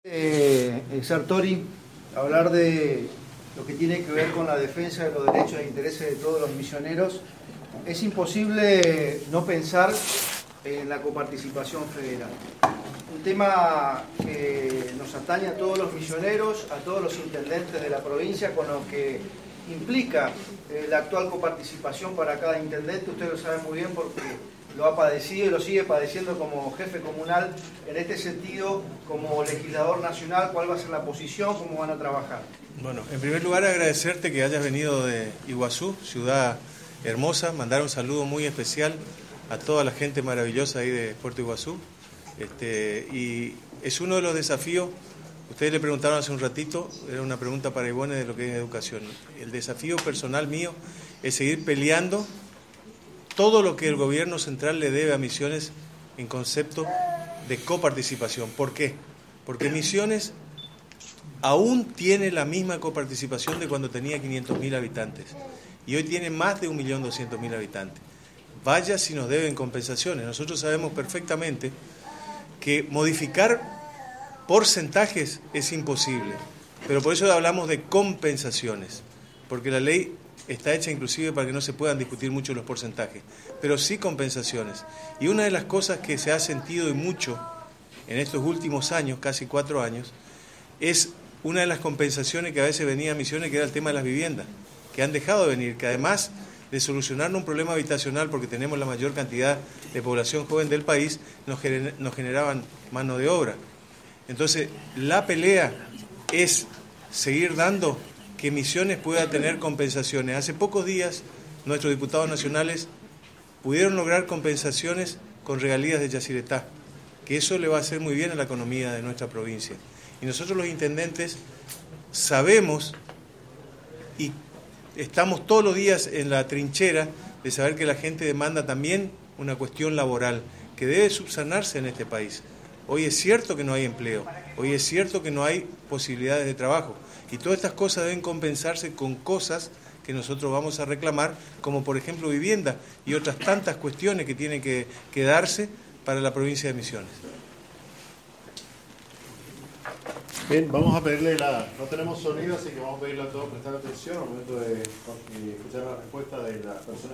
Sartori, hablar de lo que tiene que ver con la defensa de los derechos e intereses de todos los misioneros. Es imposible no pensar en la coparticipación federal. Un tema que nos atañe a todos los misioneros, a todos los intendentes de la provincia, con lo que implica la actual coparticipación para cada intendente. Usted lo sabe muy bien porque lo ha padecido y lo sigue padeciendo como jefe comunal. En este sentido, como legislador nacional, ¿cuál va a ser la posición? ¿Cómo van a trabajar? Bueno, en primer lugar agradecerte que hayas venido de Iguazú, ciudad hermosa, mandar un saludo muy especial a toda la gente maravillosa ahí de Puerto Iguazú. Y es uno de los desafíos, ustedes le preguntaron hace un ratito, era una pregunta para Ivone de lo que es educación. El desafío personal mío es seguir peleando todo lo que el gobierno central le debe a Misiones en concepto de coparticipación. ¿Por qué? Porque Misiones aún tiene la misma coparticipación de cuando tenía 500.000 habitantes y hoy tiene más de 1.200.000 habitantes. Vaya si nos deben compensaciones. Nosotros sabemos perfectamente que modificar porcentajes es imposible, pero por eso hablamos de compensaciones, porque la ley está hecha inclusive para que no se puedan discutir mucho los porcentajes, pero sí compensaciones. Y una de las cosas que se ha sentido y mucho en estos últimos años, casi 4 años, es una de las compensaciones que a veces venía a Misiones, que era el tema de las viviendas, que han dejado de venir, que además de solucionar un problema habitacional, porque tenemos la mayor cantidad de población joven del país, nos generaban mano de obra. Entonces, la pelea es seguir dando que Misiones pueda tener compensaciones. Hace pocos días, nuestros diputados nacionales pudieron lograr compensaciones con regalías de Yacyretá, que eso le va a hacer muy bien a la economía de nuestra provincia. Y nosotros los intendentes sabemos y estamos todos los días en la trinchera de saber que la gente demanda también una cuestión laboral que debe subsanarse en este país. Hoy es cierto que no hay empleo, hoy es cierto que no hay posibilidades de trabajo y todas estas cosas deben compensarse con cosas que nosotros vamos a reclamar, como por ejemplo vivienda y otras tantas cuestiones que tienen que darse para la provincia de Misiones. Bien, vamos a pedirle no tenemos sonido, así que vamos a pedirle a todos prestar atención al momento de escuchar la respuesta de la persona.